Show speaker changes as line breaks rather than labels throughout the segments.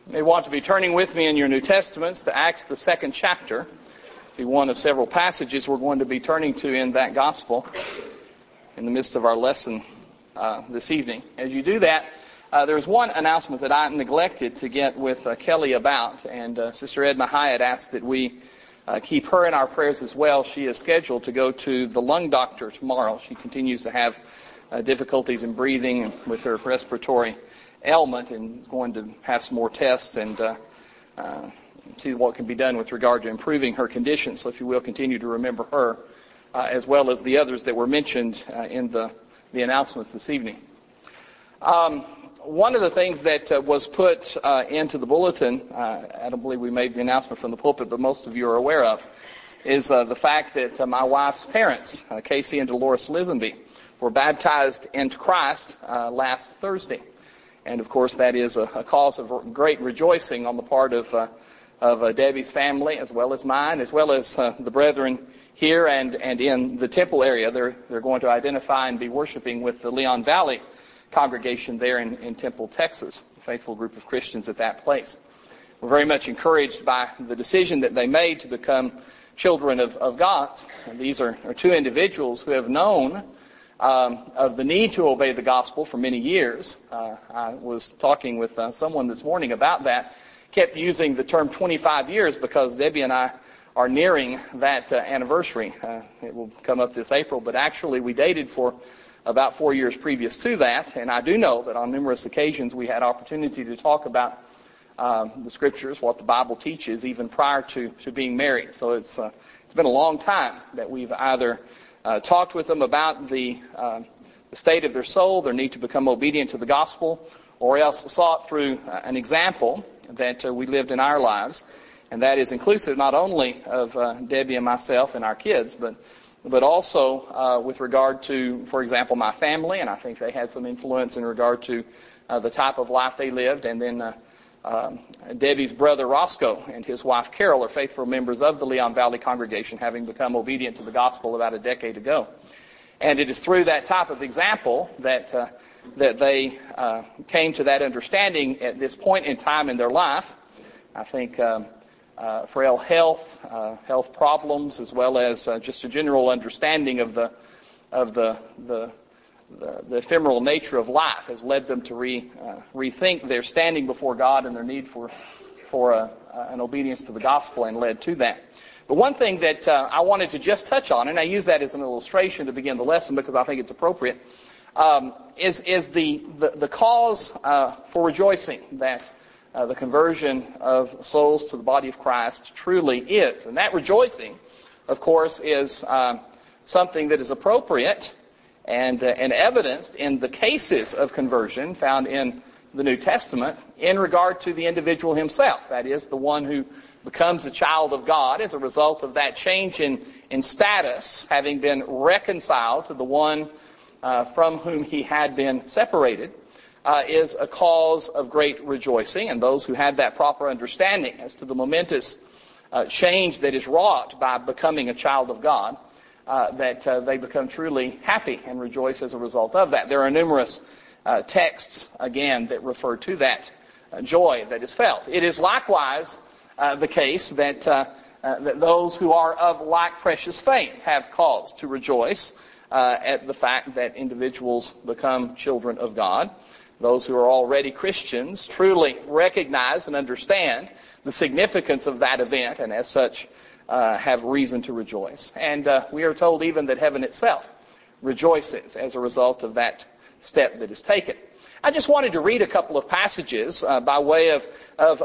You may want to be turning with me in your New Testaments to Acts, the 2nd chapter. Be one of several passages we're going to be turning to in that gospel in the midst of our lesson this evening. As you do that, there's one announcement that I neglected to get with Kelly about, and Sister Edna Hyatt asked that we keep her in our prayers as well. She is scheduled to go to the lung doctor tomorrow. She continues to have difficulties in breathing with her respiratory ailment, and is going to have some more tests and see what can be done with regard to improving her condition. So if you will, continue to remember her as well as the others that were mentioned in the announcements this evening. One of the things that was put into the bulletin, I don't believe we made the announcement from the pulpit, but most of you are aware of, is the fact that my wife's parents, Casey and Dolores Lisenby, were baptized into Christ last Thursday. And of course, that is a cause of great rejoicing on the part of Debbie's family, as well as mine, as well as the brethren here and in the Temple area. They're going to identify and be worshiping with the Leon Valley congregation there in Temple, Texas, a faithful group of Christians at that place. We're very much encouraged by the decision that they made to become children of God's. And these are two individuals who have known of the need to obey the gospel for many years. I was talking with someone this morning about that. Kept using the term 25 years because Debbie and I are nearing that anniversary. It will come up this April, but actually we dated for about 4 years previous to that, and I do know that on numerous occasions we had opportunity to talk about the Scriptures, what the Bible teaches, even prior to being married. So it's been a long time that we've either talked with them about the state of their soul, their need to become obedient to the gospel, or else sought through an example that we lived in our lives, and that is inclusive not only of Debbie and myself and our kids, but also with regard to, for example, my family, and I think they had some influence in regard to the type of life they lived, and then Debbie's brother Roscoe and his wife Carol are faithful members of the Leon Valley congregation, having become obedient to the gospel about a decade ago. And it is through that type of example that they came to that understanding at this point in time in their life. I think frail health problems, as well as just a general understanding of the ephemeral nature of life has led them to rethink their standing before God and their need for an obedience to the gospel, and led to that. But one thing that I wanted to just touch on, and I use that as an illustration to begin the lesson because I think it's appropriate, is the cause for rejoicing that the conversion of souls to the body of Christ truly is. And that rejoicing, of course, is something that is appropriate and evidenced in the cases of conversion found in the New Testament in regard to the individual himself. That is, the one who becomes a child of God as a result of that change in status, having been reconciled to the one from whom he had been separated, is a cause of great rejoicing. And those who have that proper understanding as to the momentous change that is wrought by becoming a child of God, that they become truly happy and rejoice as a result of that. There are numerous texts, again, that refer to that joy that is felt. It is likewise the case that those who are of like precious faith have cause to rejoice at the fact that individuals become children of God. Those who are already Christians truly recognize and understand the significance of that event, and as such have reason to rejoice. And we are told even that heaven itself rejoices as a result of that step that is taken. I just wanted to read a couple of passages by way of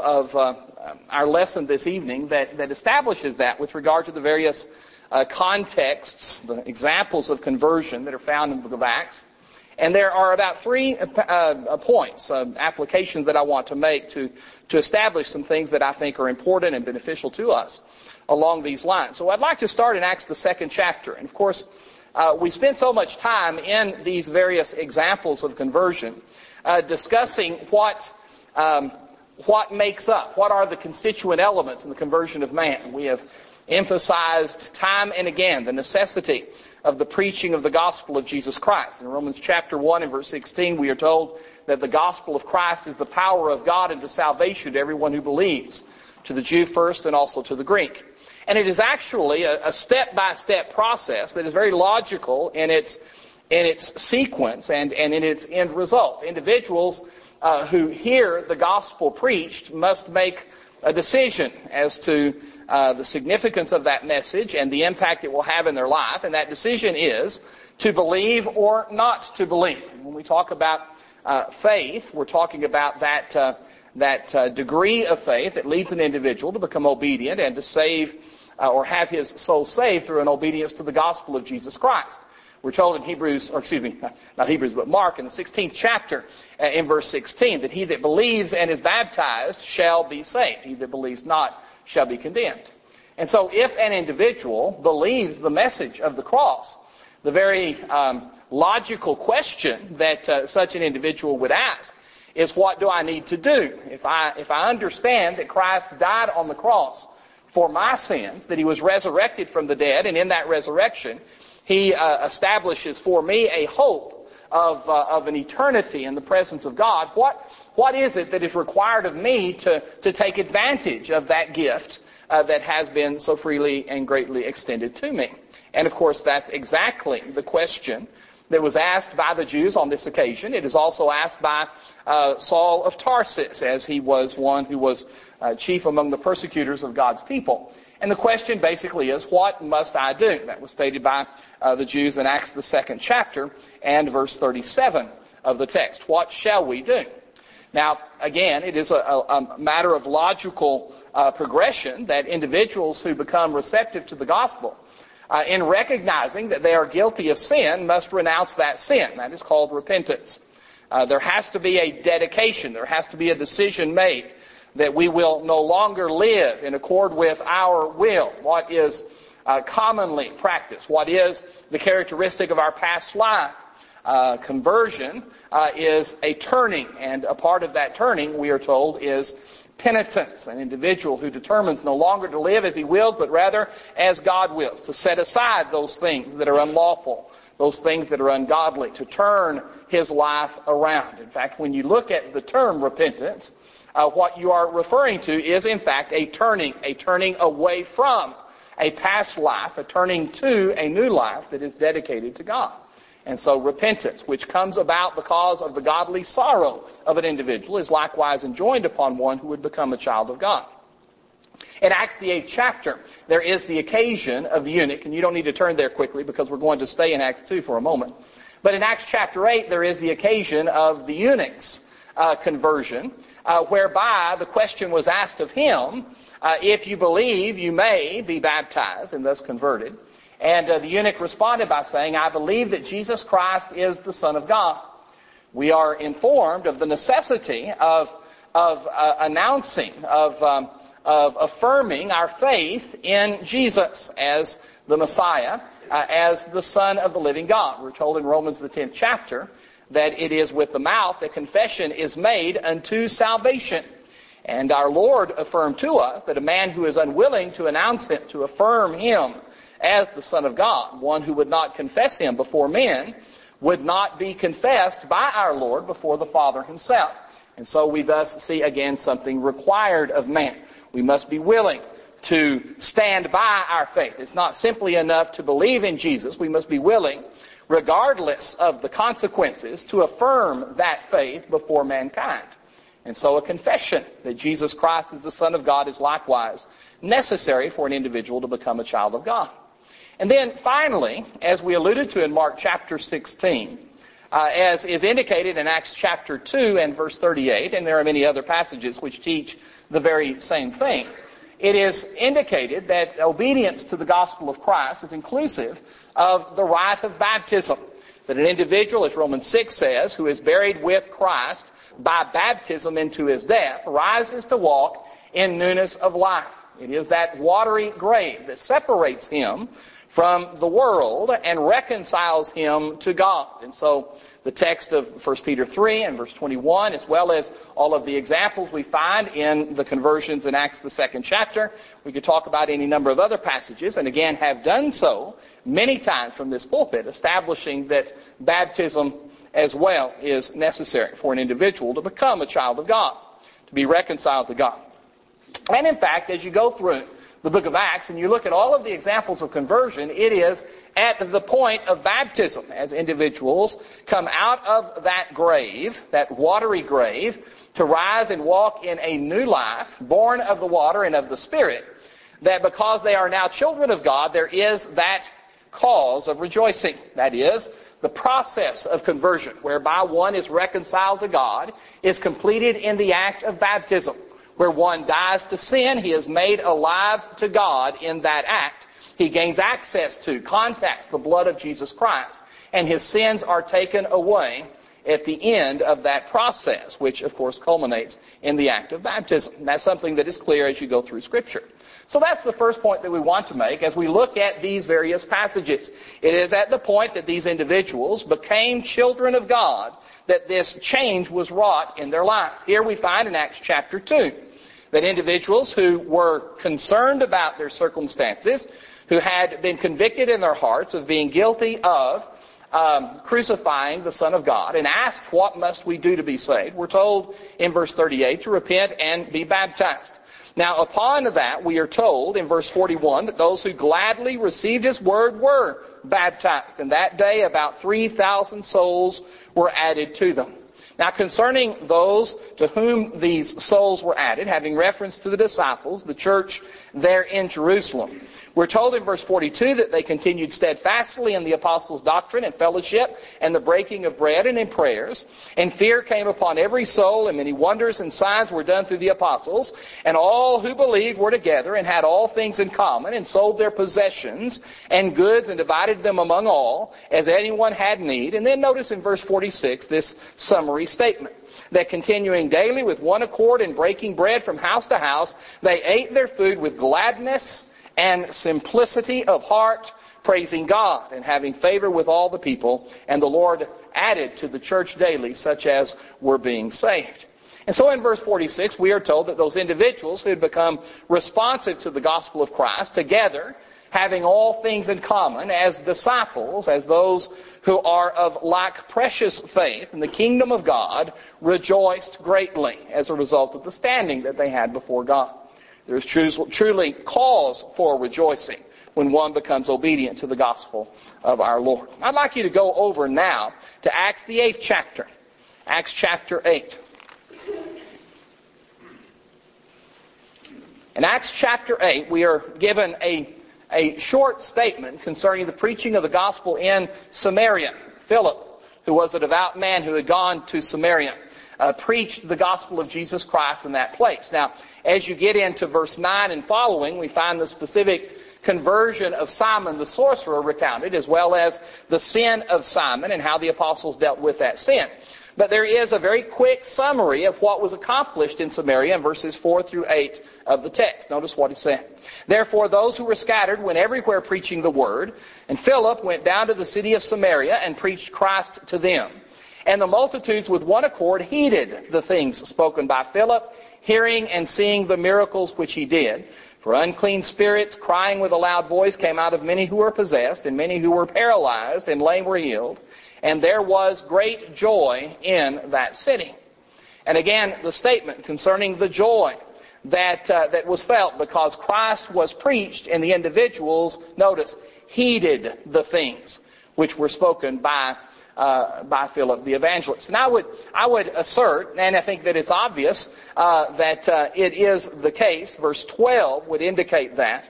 our lesson this evening that establishes that with regard to the various contexts, the examples of conversion that are found in the book of Acts. And there are about 3 points, applications that I want to make to establish some things that I think are important and beneficial to us along these lines. So I'd like to start in Acts, the 2nd chapter. And of course, we spend so much time in these various examples of conversion discussing what makes up, what are the constituent elements in the conversion of man. We have emphasized time and again the necessity of the preaching of the gospel of Jesus Christ. In Romans chapter 1 and verse 16, we are told that the gospel of Christ is the power of God unto salvation to everyone who believes, to the Jew first and also to the Greek. And it is actually a step-by-step process that is very logical in its sequence and in its end result. Individuals who hear the gospel preached must make a decision as to the significance of that message and the impact it will have in their life. And that decision is to believe or not to believe. When we talk about faith, we're talking about that degree of faith that leads an individual to become obedient and to save or have his soul saved through an obedience to the gospel of Jesus Christ. We're told in Mark in the 16th chapter in verse 16 that he that believes and is baptized shall be saved. He that believes not shall be condemned. And so if an individual believes the message of the cross, the very logical question that such an individual would ask is, what do I need to do? If I understand that Christ died on the cross for my sins, that he was resurrected from the dead, and in that resurrection he establishes for me a hope of an eternity in the presence of God, what is it that is required of me to take advantage of that gift that has been so freely and greatly extended to me? And of course, that's exactly the question that was asked by the Jews on this occasion. It is also asked by Saul of Tarsus, as he was one who was chief among the persecutors of God's people. And the question basically is, what must I do? That was stated by the Jews in Acts the 2nd chapter and verse 37 of the text. What shall we do? Now, again, it is a matter of logical progression that individuals who become receptive to the gospel, in recognizing that they are guilty of sin, must renounce that sin. That is called repentance. There has to be a dedication. There has to be a decision made that we will no longer live in accord with our will, what is commonly practiced, what is the characteristic of our past life. Conversion is a turning, and a part of that turning, we are told, is penitence. An individual who determines no longer to live as he wills, but rather as God wills, to set aside those things that are unlawful, those things that are ungodly, to turn his life around. In fact, when you look at the term repentance, what you are referring to is, in fact, a turning away from a past life, a turning to a new life that is dedicated to God. And so repentance, which comes about because of the godly sorrow of an individual, is likewise enjoined upon one who would become a child of God. In Acts the 8th chapter, there is the occasion of the eunuch, and you don't need to turn there quickly because we're going to stay in Acts 2 for a moment. But in Acts chapter 8, there is the occasion of the eunuch's conversion, whereby the question was asked of him, if you believe, you may be baptized and thus converted. And the eunuch responded by saying, I believe that Jesus Christ is the Son of God. We are informed of the necessity of announcing, of affirming our faith in Jesus as the Messiah, as the Son of the living God. We're told in Romans the 10th chapter that it is with the mouth that confession is made unto salvation. And our Lord affirmed to us that a man who is unwilling to announce him, to affirm him as the Son of God, one who would not confess him before men, would not be confessed by our Lord before the Father himself. And so we thus see again something required of man. We must be willing to stand by our faith. It's not simply enough to believe in Jesus. We must be willing, regardless of the consequences, to affirm that faith before mankind. And so a confession that Jesus Christ is the Son of God is likewise necessary for an individual to become a child of God. And then finally, as we alluded to in Mark chapter 16, as is indicated in Acts chapter 2 and verse 38, and there are many other passages which teach the very same thing, it is indicated that obedience to the gospel of Christ is inclusive of the rite of baptism. That an individual, as Romans 6 says, who is buried with Christ by baptism into his death, rises to walk in newness of life. It is that watery grave that separates him from the world and reconciles him to God. And so the text of 1 Peter 3 and verse 21, as well as all of the examples we find in the conversions in Acts, the 2nd chapter. We could talk about any number of other passages, and again have done so many times from this pulpit, establishing that baptism as well is necessary for an individual to become a child of God, to be reconciled to God. And in fact, as you go through the book of Acts and you look at all of the examples of conversion, it is at the point of baptism as individuals come out of that grave, that watery grave, to rise and walk in a new life, born of the water and of the Spirit, that because they are now children of God, there is that cause of rejoicing. That is, the process of conversion, whereby one is reconciled to God, is completed in the act of baptism. Where one dies to sin, he is made alive to God in that act. He gains access to, contacts the blood of Jesus Christ, and his sins are taken away at the end of that process, which of course culminates in the act of baptism. And that's something that is clear as you go through Scripture. So that's the first point that we want to make as we look at these various passages. It is at the point that these individuals became children of God that this change was wrought in their lives. Here we find in Acts chapter 2 that individuals who were concerned about their circumstances, who had been convicted in their hearts of being guilty of crucifying the Son of God, and asked, what must we do to be saved? We're told in verse 38 to repent and be baptized. Now upon that we are told in verse 41 that those who gladly received his word were baptized. And that day about 3,000 souls were added to them. Now concerning those to whom these souls were added, having reference to the disciples, the church there in Jerusalem, we're told in verse 42 that they continued steadfastly in the apostles' doctrine and fellowship and the breaking of bread and in prayers. And fear came upon every soul, and many wonders and signs were done through the apostles. And all who believed were together and had all things in common, and sold their possessions and goods and divided them among all, as anyone had need. And then notice in verse 46 this summary statement, that continuing daily with one accord and breaking bread from house to house, they ate their food with gladness and simplicity of heart, praising God and having favor with all the people. And the Lord added to the church daily such as were being saved. And so in verse 46, we are told that those individuals who had become responsive to the gospel of Christ, together, having all things in common, as disciples, as those who are of like precious faith in the kingdom of God, rejoiced greatly as a result of the standing that they had before God. There is truly cause for rejoicing when one becomes obedient to the gospel of our Lord. I'd like you to go over now to Acts the 8th chapter. Acts chapter 8. In Acts chapter 8, we are given a short statement concerning the preaching of the gospel in Samaria. Philip, who was a devout man who had gone to Samaria, preached the gospel of Jesus Christ in that place. Now, as you get into verse 9 and following, we find the specific conversion of Simon the sorcerer recounted, as well as the sin of Simon and how the apostles dealt with that sin. But there is a very quick summary of what was accomplished in Samaria in verses 4 through 8 of the text. Notice what he said. Therefore those who were scattered went everywhere preaching the word, and Philip went down to the city of Samaria and preached Christ to them. And the multitudes with one accord heeded the things spoken by Philip, hearing and seeing the miracles which he did. For unclean spirits, crying with a loud voice, came out of many who were possessed, and many who were paralyzed and lame were healed. And there was great joy in that city. And again, the statement concerning the joy that was felt because Christ was preached, and the individuals, notice, heeded the things which were spoken by Philip the evangelist. And I would assert, and I think that it's obvious, that it is the case. Verse 12 would indicate that.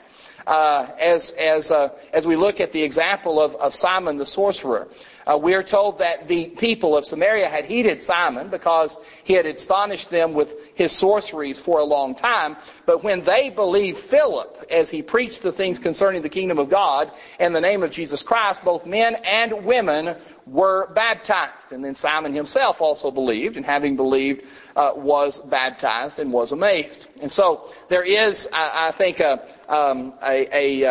As we look at the example of Simon the sorcerer, we are told that the people of Samaria had heeded Simon because he had astonished them with his sorceries for a long time. But when they believed Philip as he preached the things concerning the kingdom of God in the name of Jesus Christ, both men and women were baptized. And then Simon himself also believed, and having believed, was baptized and was amazed. And so there is, I think,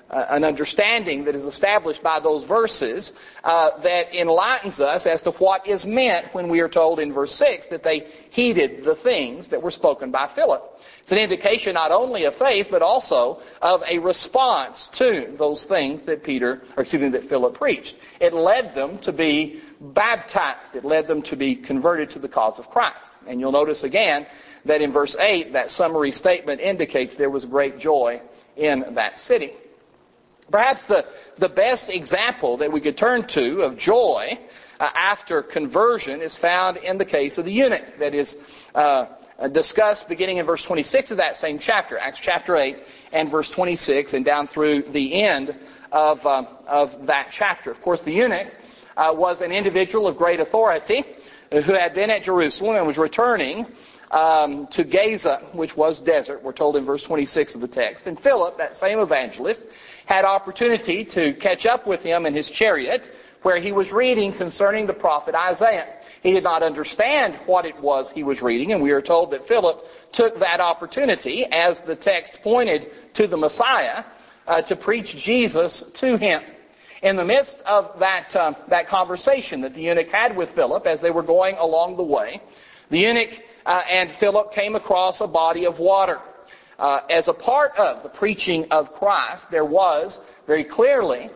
an understanding that is established by those verses that enlightens us as to what is meant when we are told in verse 6 that they heeded the things that were spoken by Philip. It's an indication not only of faith, but also of a response to those things that Philip preached. It led them to be baptized. It led them to be converted to the cause of Christ. And you'll notice again that in verse 8, that summary statement indicates there was great joy in that city. Perhaps the best example that we could turn to of joy after conversion is found in the case of the eunuch that is discussed beginning in verse 26 of that same chapter, Acts chapter 8 and verse 26, and down through the end of that chapter. Of course, the eunuch was an individual of great authority who had been at Jerusalem and was returning to Gaza, which was desert, we're told in verse 26 of the text. And Philip, that same evangelist, had opportunity to catch up with him in his chariot where he was reading concerning the prophet Isaiah. He did not understand what it was he was reading, and we are told that Philip took that opportunity, as the text pointed to the Messiah, to preach Jesus to him. In the midst of that conversation that the eunuch had with Philip as they were going along the way, the eunuch and Philip came across a body of water. As a part of the preaching of Christ, there was very clearly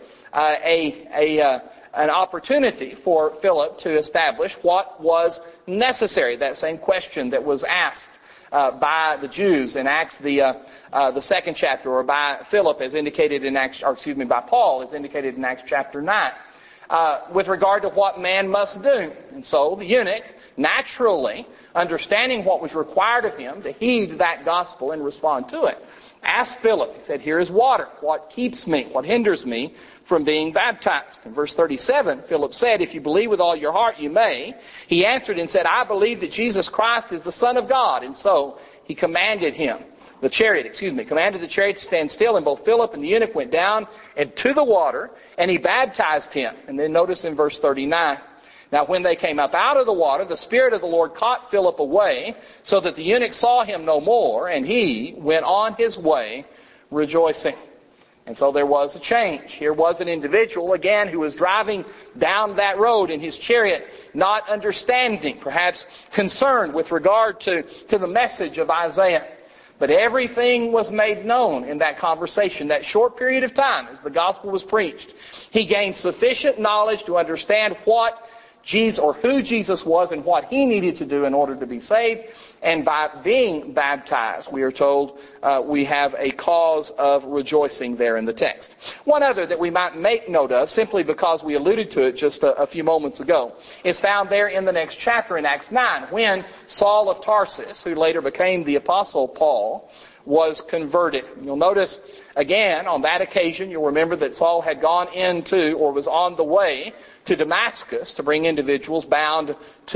an opportunity for Philip to establish what was necessary. That same question that was asked by the Jews in Acts the second chapter, or by Philip as indicated in by Paul as indicated in Acts chapter 9. With regard to what man must do. And so the eunuch, naturally, understanding what was required of him to heed that gospel and respond to it, asked Philip, he said, "Here is water. What keeps me? What hinders me from being baptized?" In verse 37, Philip said, "If you believe with all your heart, you may." He answered and said, "I believe that Jesus Christ is the Son of God." And so he commanded the chariot to stand still, and both Philip and the eunuch went down into the water, and he baptized him. And then notice in verse 39, "Now when they came up out of the water, the Spirit of the Lord caught Philip away, so that the eunuch saw him no more, and he went on his way rejoicing." And so there was a change. Here was an individual, again, who was driving down that road in his chariot, not understanding, perhaps concerned with regard to the message of Isaiah. But everything was made known in that conversation, that short period of time as the gospel was preached. He gained sufficient knowledge to understand what Jesus, or who Jesus was, and what he needed to do in order to be saved. And by being baptized, we are told we have a cause of rejoicing there in the text. One other that we might make note of, simply because we alluded to it just a few moments ago, is found there in the next chapter in Acts 9, when Saul of Tarsus, who later became the Apostle Paul, was converted. You'll notice, again, on that occasion, you'll remember that Saul had gone into, or was on the way to Damascus to bring individuals bound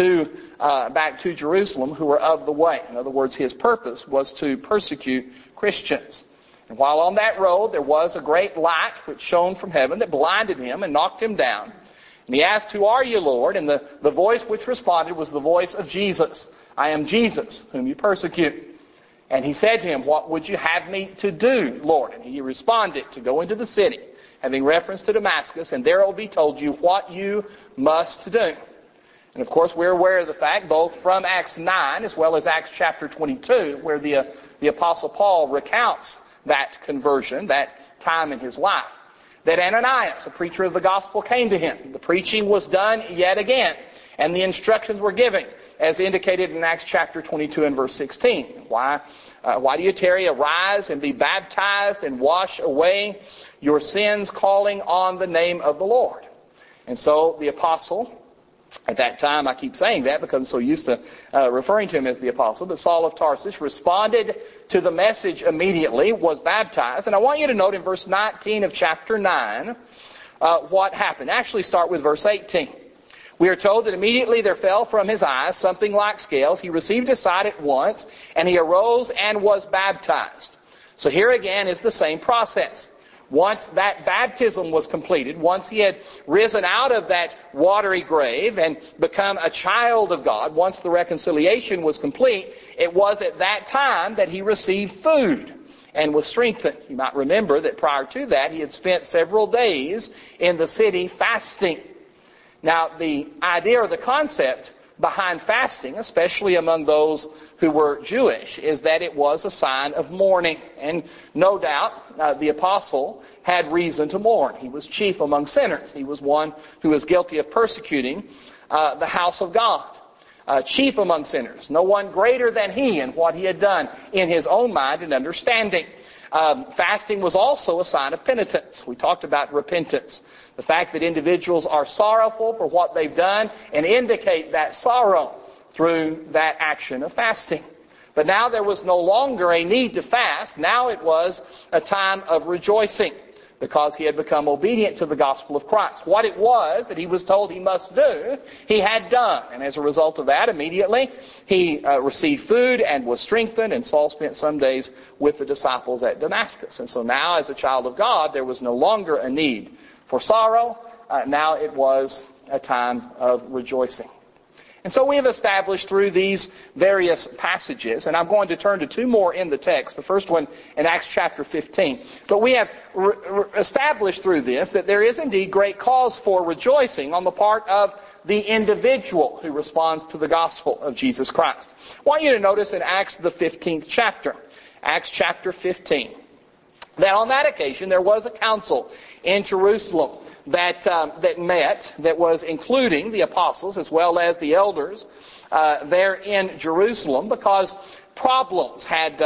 back to Jerusalem who were of the way. In other words, his purpose was to persecute Christians. And while on that road, there was a great light which shone from heaven that blinded him and knocked him down. And he asked, "Who are you, Lord?" And the voice which responded was the voice of Jesus. "I am Jesus, whom you persecute." And he said to him, "What would you have me to do, Lord?" And he responded, "To go into the city," having reference to Damascus, "and there it will be told you what you must do." And of course, we're aware of the fact, both from Acts 9 as well as Acts chapter 22, where the Apostle Paul recounts that conversion, that time in his life, that Ananias, a preacher of the gospel, came to him. The preaching was done yet again, and the instructions were given, as indicated in Acts chapter 22 and verse 16. Why do you tarry? Arise and be baptized and wash away your sins, calling on the name of the Lord. And so the apostle, at that time, I keep saying that because I'm so used to referring to him as the apostle, but Saul of Tarsus responded to the message immediately, was baptized. And I want you to note in verse 19 of chapter 9 what happened. Actually start with verse 18. We are told that immediately there fell from his eyes something like scales. He received his sight at once, and he arose and was baptized. So here again is the same process. Once that baptism was completed, once he had risen out of that watery grave and become a child of God, once the reconciliation was complete, it was at that time that he received food. and was strengthened. You might remember that prior to that, he had spent several days in the city fasting. Now, the idea or the concept behind fasting, especially among those who were Jewish, is that it was a sign of mourning. And no doubt, the apostle had reason to mourn. He was chief among sinners. He was one who was guilty of persecuting the house of God. Chief among sinners. No one greater than he in what he had done in his own mind and understanding. Fasting was also a sign of penitence. We talked about repentance. The fact that individuals are sorrowful for what they've done and indicate that sorrow through that action of fasting. But now there was no longer a need to fast. Now it was a time of rejoicing because he had become obedient to the gospel of Christ. What it was that he was told he must do, he had done. And as a result of that, immediately he received food and was strengthened, and Saul spent some days with the disciples at Damascus. And so now, as a child of God, there was no longer a need for sorrow. Now it was a time of rejoicing. And so we have established through these various passages, and I'm going to turn to two more in the text, the first one in Acts chapter 15. But we have established through this that there is indeed great cause for rejoicing on the part of the individual who responds to the gospel of Jesus Christ. I want you to notice in Acts the 15th chapter, Acts chapter 15, that on that occasion there was a council in Jerusalem that met, that was including the apostles as well as the elders there in Jerusalem, because problems had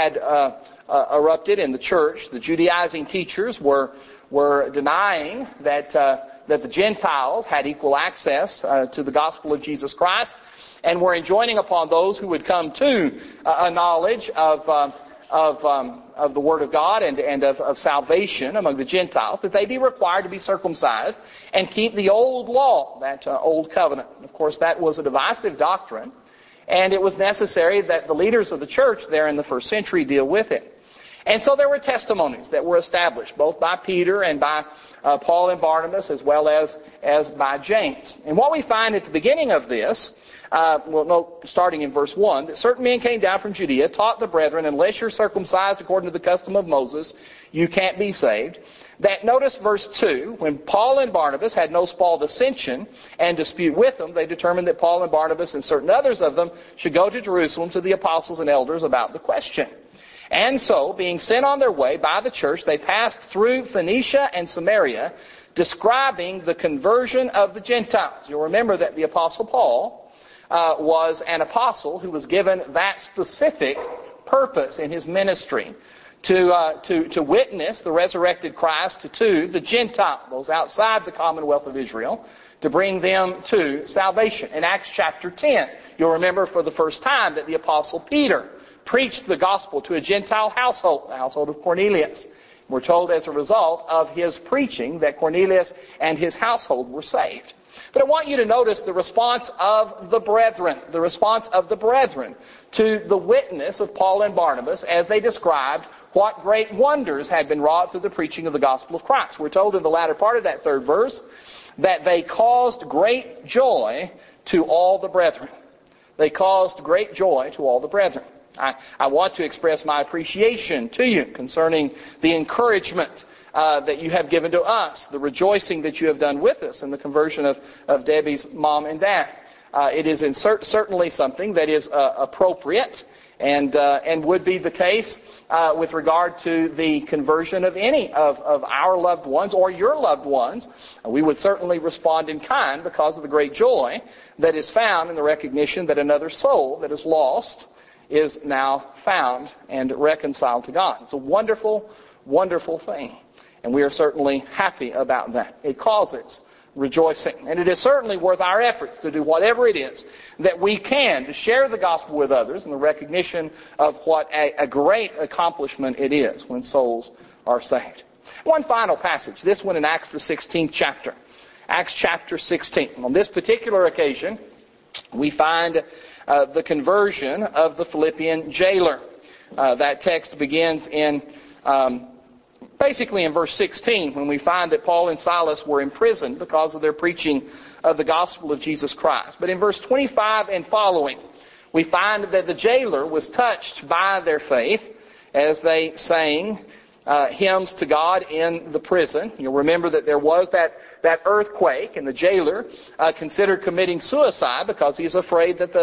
erupted in the church. The Judaizing teachers were denying that the Gentiles had equal access to the gospel of Jesus Christ, and were enjoining upon those who would come to a knowledge of the Word of God and of salvation among the Gentiles, that they be required to be circumcised and keep the old law, that old covenant. Of course, that was a divisive doctrine, and it was necessary that the leaders of the church there in the first century deal with it. And so there were testimonies that were established, both by Peter and by Paul and Barnabas, as well as by James. And what we find at the beginning of this, starting in verse 1, that certain men came down from Judea, taught the brethren, unless you're circumcised according to the custom of Moses, you can't be saved. That, notice verse 2, when Paul and Barnabas had no small dissension and dispute with them, they determined that Paul and Barnabas and certain others of them should go to Jerusalem to the apostles and elders about the question. And so, being sent on their way by the church, they passed through Phoenicia and Samaria, describing the conversion of the Gentiles. You'll remember that the apostle Paul was an apostle who was given that specific purpose in his ministry, to witness the resurrected Christ to the Gentiles, those outside the commonwealth of Israel, to bring them to salvation. In Acts chapter 10, you'll remember for the first time that the apostle Peter preached the gospel to a Gentile household, the household of Cornelius. We're told as a result of his preaching that Cornelius and his household were saved. But I want you to notice the response of the brethren to the witness of Paul and Barnabas as they described what great wonders had been wrought through the preaching of the gospel of Christ. We're told in the latter part of that third verse that they caused great joy to all the brethren. They caused great joy to all the brethren. I want to express my appreciation to you concerning the encouragement that you have given to us, the rejoicing that you have done with us in the conversion of Debbie's mom and dad. It is certainly something that is appropriate and would be the case with regard to the conversion of any of our loved ones or your loved ones. We would certainly respond in kind because of the great joy that is found in the recognition that another soul that is lost is now found and reconciled to God. It's a wonderful, wonderful thing. And we are certainly happy about that. It causes rejoicing. And it is certainly worth our efforts to do whatever it is that we can to share the gospel with others in the recognition of what a great accomplishment it is when souls are saved. One final passage, this one in Acts the 16th chapter. Acts chapter 16. On this particular occasion, we find the conversion of the Philippian jailer. That text begins in basically in verse 16, when we find that Paul and Silas were imprisoned because of their preaching of the gospel of Jesus Christ. But in verse 25 and following, we find that the jailer was touched by their faith as they sang hymns to God in the prison. You'll remember that there was that earthquake, and the jailer considered committing suicide because he's afraid that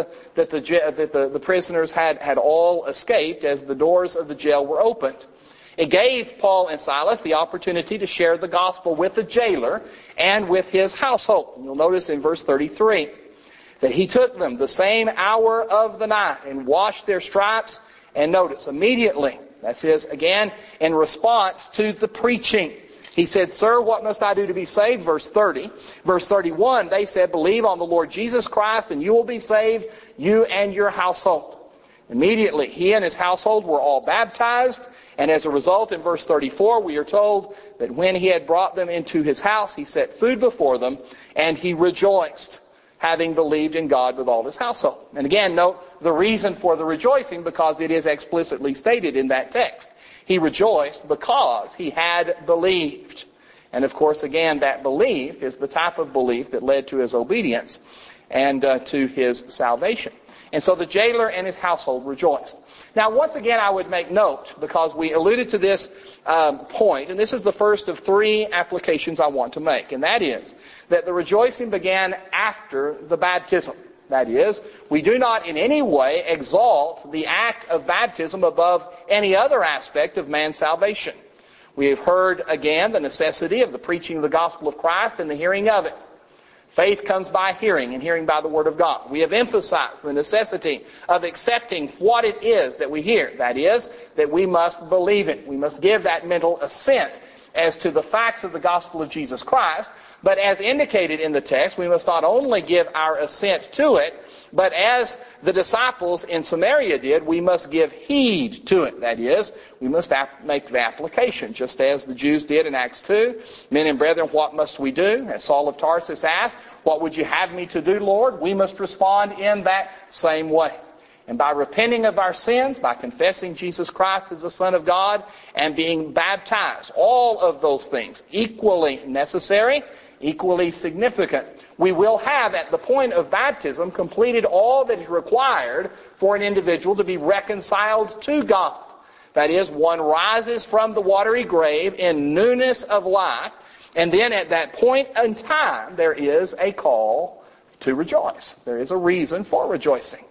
the prisoners had all escaped as the doors of the jail were opened. It gave Paul and Silas the opportunity to share the gospel with the jailer and with his household. And you'll notice in verse 33 that he took them the same hour of the night and washed their stripes. And notice, immediately, that says, again, in response to the preaching, he said, "Sir, what must I do to be saved?" Verse 30. Verse 31, they said, "Believe on the Lord Jesus Christ and you will be saved, you and your household." Immediately, he and his household were all baptized. And as a result, in verse 34, we are told that when he had brought them into his house, he set food before them, and he rejoiced, having believed in God with all his household. And again, note the reason for the rejoicing, because it is explicitly stated in that text. He rejoiced because he had believed. And of course, again, that belief is the type of belief that led to his obedience and to his salvation. And so the jailer and his household rejoiced. Now, once again, I would make note, because we alluded to this point, and this is the first of three applications I want to make, and that is that the rejoicing began after the baptism. That is, we do not in any way exalt the act of baptism above any other aspect of man's salvation. We have heard, again, the necessity of the preaching of the gospel of Christ and the hearing of it. Faith comes by hearing, and hearing by the Word of God. We have emphasized the necessity of accepting what it is that we hear. That is, that we must believe it. We must give that mental assent as to the facts of the gospel of Jesus Christ. But as indicated in the text, we must not only give our assent to it, but as the disciples in Samaria did, we must give heed to it. That is, we must make the application, just as the Jews did in Acts 2. "Men and brethren, what must we do?" As Saul of Tarsus asked, "What would you have me to do, Lord?" We must respond in that same way. And by repenting of our sins, by confessing Jesus Christ as the Son of God, and being baptized, all of those things equally necessary, equally significant, we will have at the point of baptism completed all that is required for an individual to be reconciled to God. That is, one rises from the watery grave in newness of life, and then at that point in time there is a call to rejoice. There is a reason for rejoicing.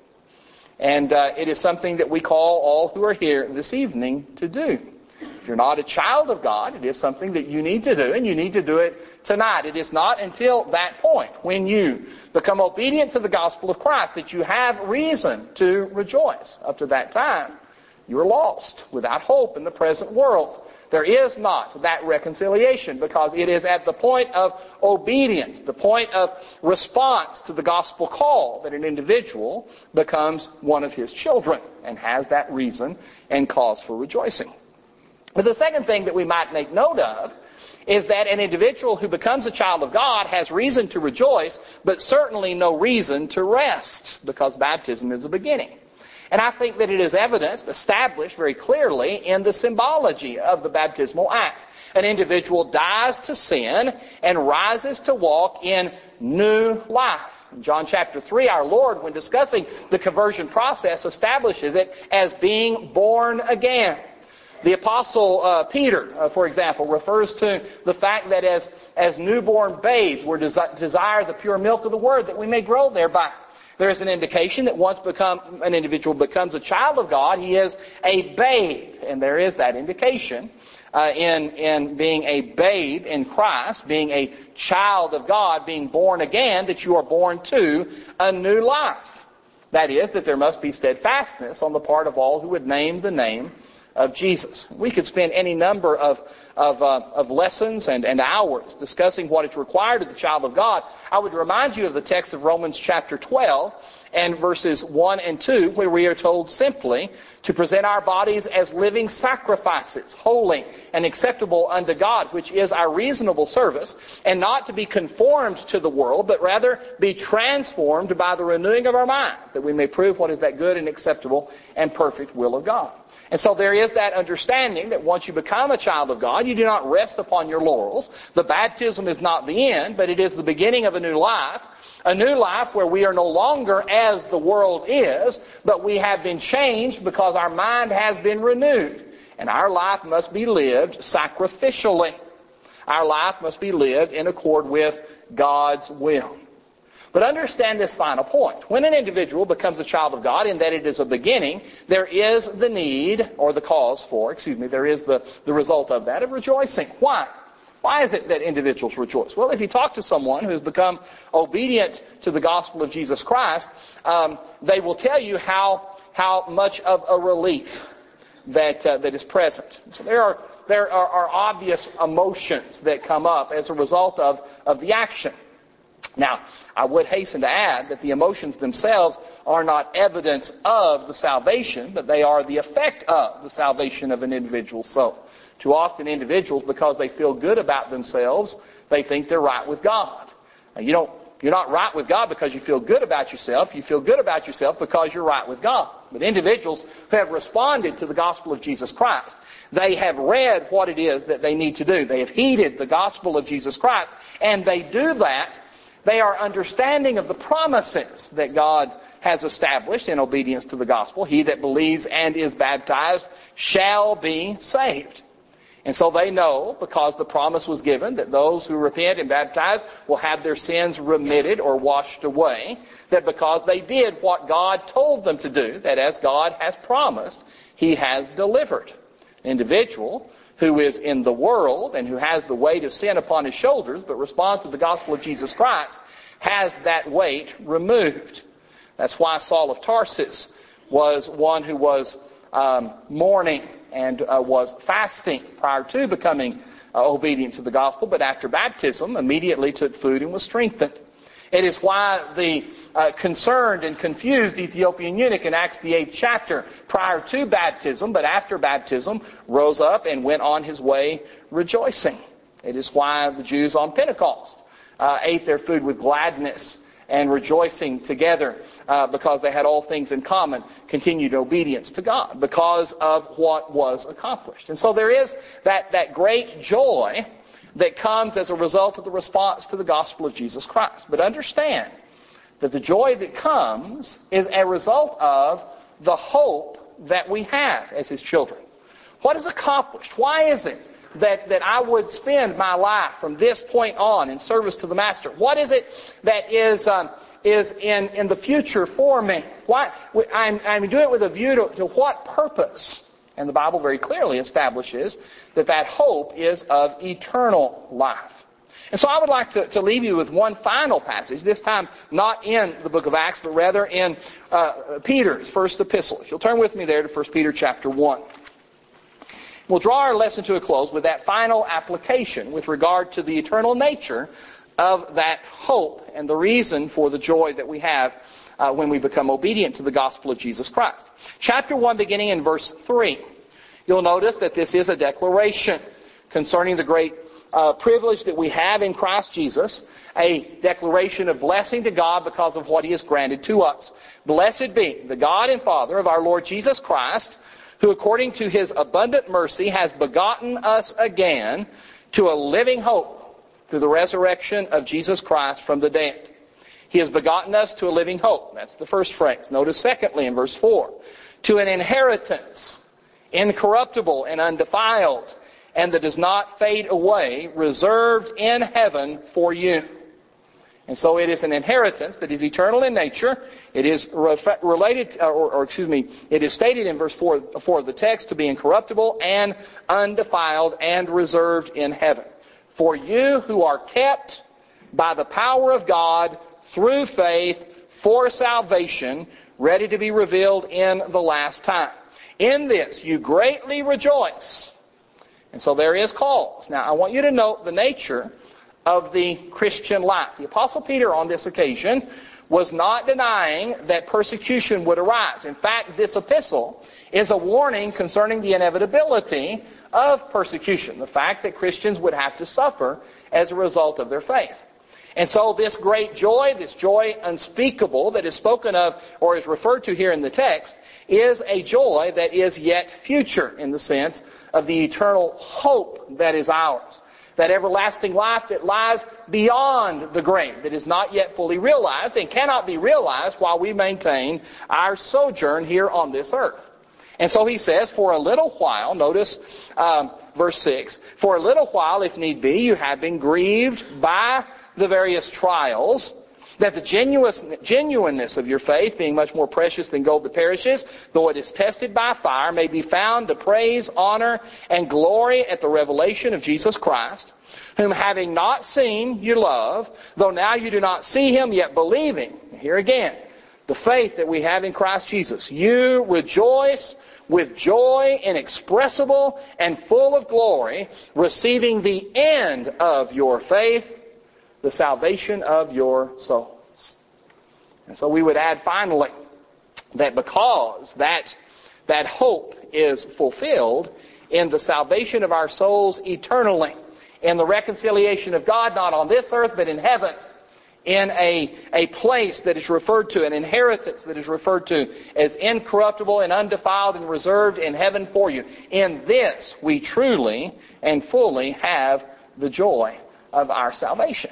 And it is something that we call all who are here this evening to do. If you're not a child of God, it is something that you need to do, and you need to do it tonight. It is not until that point, when you become obedient to the gospel of Christ, that you have reason to rejoice. Up to that time, you are lost, without hope in the present world. There is not that reconciliation, because it is at the point of obedience, the point of response to the gospel call, that an individual becomes one of his children and has that reason and cause for rejoicing. But the second thing that we might make note of is that an individual who becomes a child of God has reason to rejoice, but certainly no reason to rest, because baptism is the beginning. And I think that it is evidenced, established very clearly in the symbology of the baptismal act. An individual dies to sin and rises to walk in new life. In John chapter 3, our Lord, when discussing the conversion process, establishes it as being born again. The Apostle Peter, for example, refers to the fact that as newborn babes we desire the pure milk of the Word, that we may grow thereby. There is an indication that once an individual becomes a child of God, he is a babe. And there is that indication in being a babe in Christ, being a child of God, being born again, that you are born to a new life. That is, that there must be steadfastness on the part of all who would name the name of Jesus. We could spend any number of lessons and hours discussing what is required of the child of God. I would remind you of the text of Romans chapter 12 and verses 1 and 2, where we are told simply to present our bodies as living sacrifices, holy and acceptable unto God, which is our reasonable service, and not to be conformed to the world, but rather be transformed by the renewing of our mind, that we may prove what is that good and acceptable and perfect will of God. And so there is that understanding that once you become a child of God, you do not rest upon your laurels. The baptism is not the end, but it is the beginning of a new life where we are no longer as the world is, but we have been changed because our mind has been renewed. And our life must be lived sacrificially. Our life must be lived in accord with God's will. But understand this final point. When an individual becomes a child of God, in that it is a beginning, there is the need, or the cause for, there is the result of that, of rejoicing. Why? Why is it that individuals rejoice? Well, if you talk to someone who has become obedient to the gospel of Jesus Christ, they will tell you how much of a relief that is present. So there are obvious emotions that come up as a result of the action. Now, I would hasten to add that the emotions themselves are not evidence of the salvation, but they are the effect of the salvation of an individual's soul. Too often individuals, because they feel good about themselves, they think they're right with God. Now, you're not right with God because you feel good about yourself. You feel good about yourself because you're right with God. But individuals who have responded to the gospel of Jesus Christ, they have read what it is that they need to do. They have heeded the gospel of Jesus Christ, and they do that. They are understanding of the promises that God has established in obedience to the gospel. He that believes and is baptized shall be saved. And so they know, because the promise was given, that those who repent and baptize will have their sins remitted or washed away, that because they did what God told them to do, that as God has promised, He has delivered. An individual who is in the world and who has the weight of sin upon his shoulders, but responds to the gospel of Jesus Christ, has that weight removed. That's why Saul of Tarsus was one who was mourning and was fasting prior to becoming obedient to the gospel, but after baptism immediately took food and was strengthened. It is why the concerned and confused Ethiopian eunuch in Acts the 8th chapter, prior to baptism, but after baptism, rose up and went on his way rejoicing. It is why the Jews on Pentecost ate their food with gladness and rejoicing together because they had all things in common, continued obedience to God because of what was accomplished. And so there is that great joy that comes as a result of the response to the gospel of Jesus Christ. But understand that the joy that comes is a result of the hope that we have as His children. What is accomplished? Why is it that I would spend my life from this point on in service to the Master? What is it that is in the future for me? Why I'm doing it with a view to what purpose? And the Bible very clearly establishes that hope is of eternal life. And so I would like to leave you with one final passage, this time not in the book of Acts, but rather in Peter's first epistle. If you'll turn with me there to 1 Peter chapter 1. We'll draw our lesson to a close with that final application with regard to the eternal nature of that hope and the reason for the joy that we have when we become obedient to the gospel of Jesus Christ. Chapter 1, beginning in verse 3. You'll notice that this is a declaration concerning the great privilege that we have in Christ Jesus, a declaration of blessing to God because of what He has granted to us. Blessed be the God and Father of our Lord Jesus Christ, who according to His abundant mercy has begotten us again to a living hope through the resurrection of Jesus Christ from the dead. He has begotten us to a living hope. That's the first phrase. Notice secondly in verse 4, to an inheritance, incorruptible and undefiled, and that does not fade away, reserved in heaven for you. And so it is an inheritance that is eternal in nature. It is it is stated in verse 4 of the text to be incorruptible and undefiled and reserved in heaven. For you who are kept by the power of God through faith for salvation, ready to be revealed in the last time. In this you greatly rejoice. And so there is cause. Now I want you to note the nature of the Christian life. The Apostle Peter on this occasion was not denying that persecution would arise. In fact, this epistle is a warning concerning the inevitability of persecution. The fact that Christians would have to suffer as a result of their faith. And so this great joy, this joy unspeakable that is spoken of or is referred to here in the text, is a joy that is yet future in the sense of the eternal hope that is ours. That everlasting life that lies beyond the grave, that is not yet fully realized and cannot be realized while we maintain our sojourn here on this earth. And so he says, for a little while, notice verse 6, for a little while, if need be, you have been grieved by the various trials, that the genuineness of your faith, being much more precious than gold that perishes, though it is tested by fire, may be found to praise, honor, and glory at the revelation of Jesus Christ, whom having not seen you love, though now you do not see him, yet believing. Here again, the faith that we have in Christ Jesus. You rejoice with joy inexpressible and full of glory, receiving the end of your faith, the salvation of your souls. And so we would add finally that because that hope is fulfilled in the salvation of our souls eternally, in the reconciliation of God, not on this earth but in heaven, in a place that is referred to, an inheritance that is referred to as incorruptible and undefiled and reserved in heaven for you. In this we truly and fully have the joy of our salvation.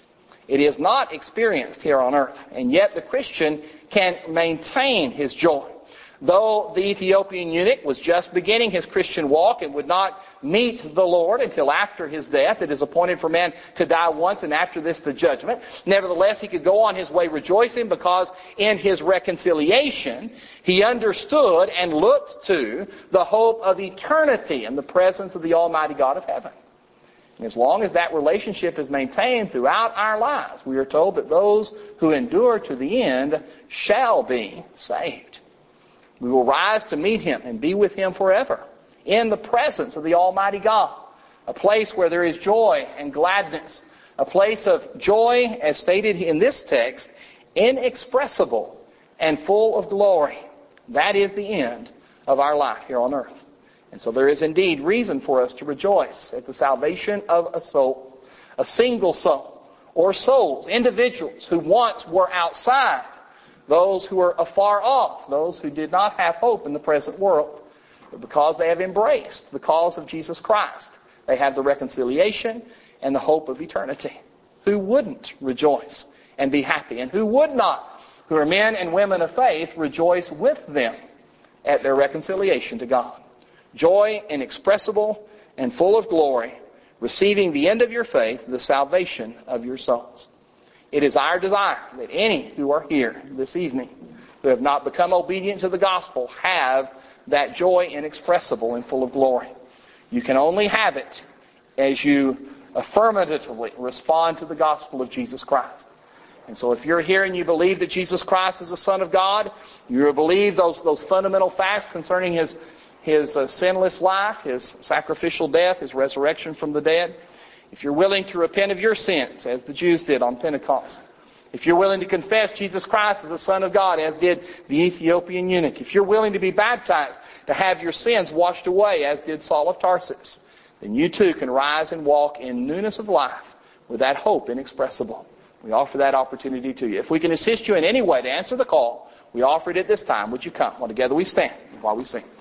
It is not experienced here on earth, and yet the Christian can maintain his joy. Though the Ethiopian eunuch was just beginning his Christian walk and would not meet the Lord until after his death, it is appointed for man to die once and after this the judgment. Nevertheless, he could go on his way rejoicing because in his reconciliation, he understood and looked to the hope of eternity in the presence of the Almighty God of heaven. And as long as that relationship is maintained throughout our lives, we are told that those who endure to the end shall be saved. We will rise to meet him and be with him forever in the presence of the Almighty God. A place where there is joy and gladness. A place of joy, as stated in this text, inexpressible and full of glory. That is the end of our life here on earth. And so there is indeed reason for us to rejoice at the salvation of a soul, a single soul, or souls, individuals who once were outside, those who are afar off, those who did not have hope in the present world. But because they have embraced the cause of Jesus Christ, they have the reconciliation and the hope of eternity. Who wouldn't rejoice and be happy? And who would not, who are men and women of faith, rejoice with them at their reconciliation to God? Joy inexpressible and full of glory, receiving the end of your faith, the salvation of your souls. It is our desire that any who are here this evening who have not become obedient to the gospel have that joy inexpressible and full of glory. You can only have it as you affirmatively respond to the gospel of Jesus Christ. And so if you're here and you believe that Jesus Christ is the Son of God, you believe those fundamental facts concerning His sinless life, His sacrificial death, His resurrection from the dead, if you're willing to repent of your sins, as the Jews did on Pentecost, if you're willing to confess Jesus Christ as the Son of God, as did the Ethiopian eunuch, if you're willing to be baptized, to have your sins washed away, as did Saul of Tarsus, then you too can rise and walk in newness of life with that hope inexpressible. We offer that opportunity to you. If we can assist you in any way to answer the call, we offer it at this time. Would you come? While together we stand while we sing.